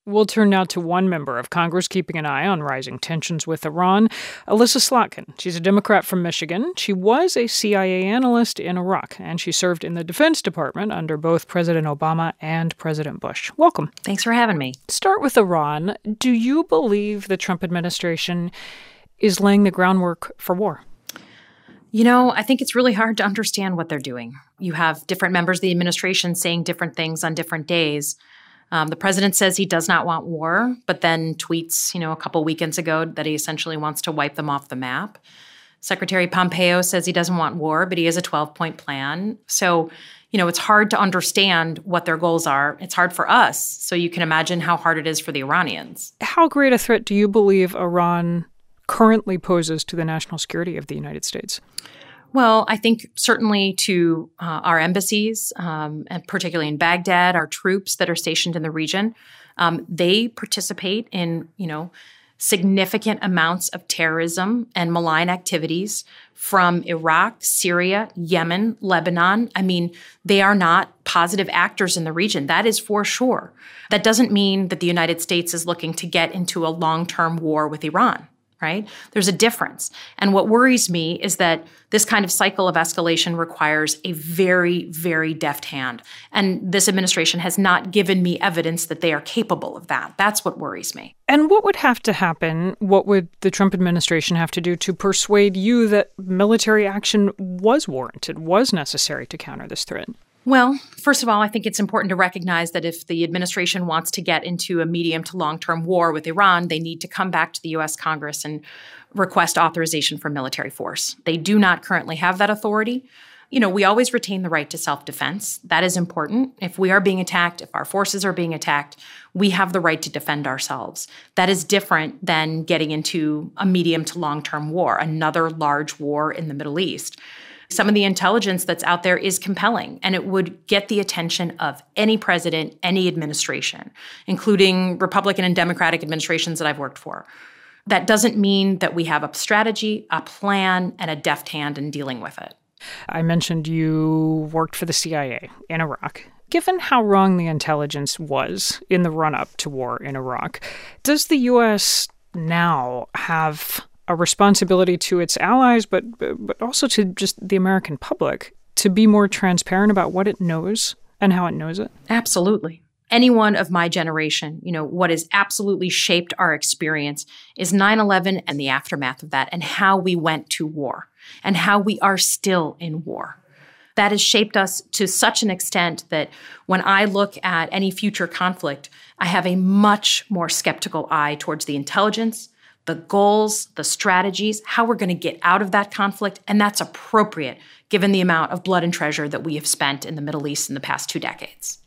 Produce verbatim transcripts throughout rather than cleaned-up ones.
We'll turn now to one member of Congress keeping an eye on rising tensions with Iran, Elissa Slotkin. She's a Democrat from Michigan. She was a C I A analyst in Iraq, and she served in the Defense Department under both President Obama and President Bush. Welcome. Thanks for having me. Start with Iran. Do you believe the Trump administration is laying the groundwork for war? You know, I think it's really hard to understand what they're doing. You have different members of the administration saying different things on different days. Um, the president says he does not want war, but then tweets, you know, a couple weekends ago that he essentially wants to wipe them off the map. Secretary Pompeo says he doesn't want war, but he has a twelve-point plan. So, you know, it's hard to understand what their goals are. It's hard for us. So you can imagine how hard it is for the Iranians. How great a threat do you believe Iran currently poses to the national security of the United States? Well, I think certainly to uh, our embassies, um, and particularly in Baghdad, our troops that are stationed in the region, um, they participate in, you know, significant amounts of terrorism and malign activities from Iraq, Syria, Yemen, Lebanon. I mean, they are not positive actors in the region. That is for sure. That doesn't mean that the United States is looking to get into a long-term war with Iran. Right? There's a difference. And what worries me is that this kind of cycle of escalation requires a very, very deft hand. And this administration has not given me evidence that they are capable of that. That's what worries me. And what would have to happen? What would the Trump administration have to do to persuade you that military action was warranted, was necessary to counter this threat? Well, first of all, I think it's important to recognize that if the administration wants to get into a medium to long-term war with Iran, they need to come back to the U S Congress and request authorization for military force. They do not currently have that authority. You know, we always retain the right to self-defense. That is important. If we are being attacked, if our forces are being attacked, we have the right to defend ourselves. That is different than getting into a medium to long-term war, another large war in the Middle East. Some of the intelligence that's out there is compelling, and it would get the attention of any president, any administration, including Republican and Democratic administrations that I've worked for. That doesn't mean that we have a strategy, a plan, and a deft hand in dealing with it. I mentioned you worked for the C I A in Iraq. Given how wrong the intelligence was in the run-up to war in Iraq, does the U S now have a responsibility to its allies, but but also to just the American public, to be more transparent about what it knows and how it knows it? Absolutely. Anyone of my generation, you know, what has absolutely shaped our experience is nine eleven and the aftermath of that, and how we went to war, and how we are still in war. That has shaped us to such an extent that when I look at any future conflict, I have a much more skeptical eye towards the intelligence, the goals, the strategies, how we're going to get out of that conflict, and that's appropriate given the amount of blood and treasure that we have spent in the Middle East in the past two decades.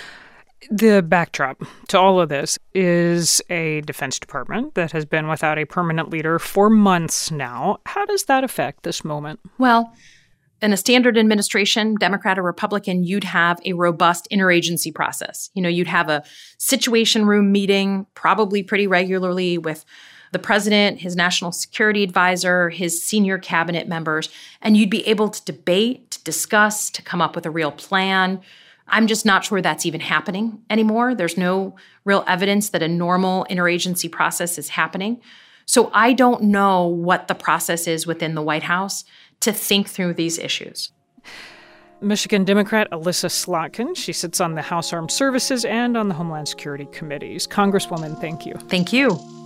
The backdrop to all of this is a Defense Department that has been without a permanent leader for months now. How does that affect this moment? Well, in a standard administration, Democrat or Republican, you'd have a robust interagency process. You know, you'd have a situation room meeting probably pretty regularly with the president, his national security advisor, his senior cabinet members, and you'd be able to debate, to discuss, to come up with a real plan. I'm just not sure that's even happening anymore. There's no real evidence that a normal interagency process is happening. So I don't know what the process is within the White House to think through these issues. Michigan Democrat Elissa Slotkin. She sits on the House Armed Services and on the Homeland Security Committees. Congresswoman, thank you. Thank you.